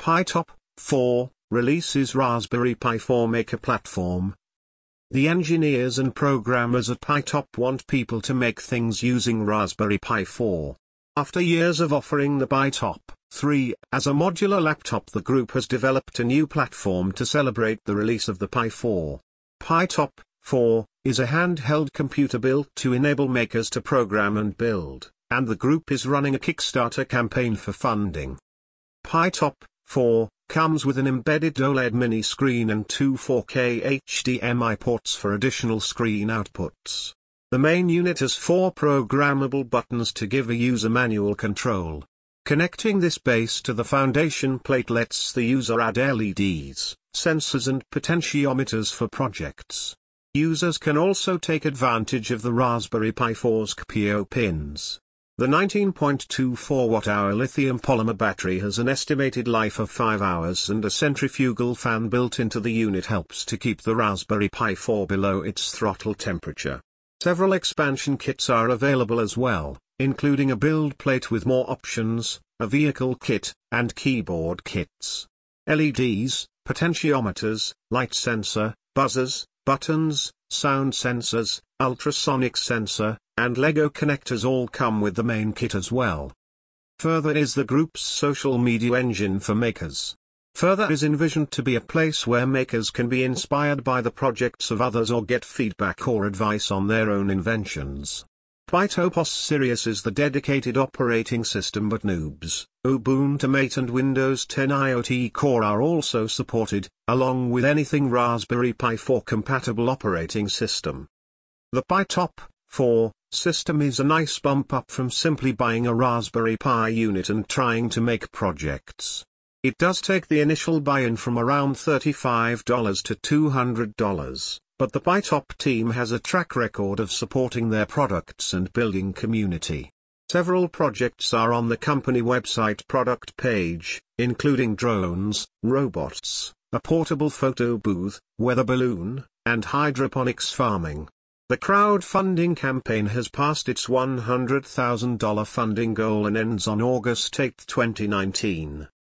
PyTop 4 releases Raspberry Pi 4 Maker platform. The engineers and programmers at PyTop want people to make things using Raspberry Pi 4. After years of offering the PyTop 3 as a modular laptop, the group has developed a new platform to celebrate the release of the Pi 4. PyTop 4 is a handheld computer built to enable makers to program and build, and the group is running a Kickstarter campaign for funding. PyTop 4 comes with an embedded OLED mini screen and two 4K HDMI ports for additional screen outputs. The main unit has 4 programmable buttons to give a user manual control. Connecting this base to the foundation plate lets the user add LEDs, sensors and potentiometers for projects. Users can also take advantage of the Raspberry Pi 4's CPO pins. The 19.24 Wh lithium polymer battery has an estimated life of 5 hours, and a centrifugal fan built into the unit helps to keep the Raspberry Pi 4 below its throttle temperature. Several expansion kits are available as well, including a build plate with more options, a vehicle kit, and keyboard kits. LEDs, potentiometers, light sensor, buzzers, buttons, sound sensors, ultrasonic sensor, and Lego connectors all come with the main kit as well. Further is the group's social media engine for makers. Further is envisioned to be a place where makers can be inspired by the projects of others or get feedback or advice on their own inventions. PyTopos Sirius is the dedicated operating system, but Noobs, Ubuntu Mate and Windows 10 IoT Core are also supported, along with anything Raspberry Pi 4 compatible operating system. The PyTop 4 system is a nice bump up from simply buying a Raspberry Pi unit and trying to make projects. It does take the initial buy-in from around $35 to $200, but the PyTop team has a track record of supporting their products and building community. Several projects are on the company website product page, including drones, robots, a portable photo booth, weather balloon, and hydroponics farming. The crowdfunding campaign has passed its $100,000 funding goal and ends on August 8, 2019.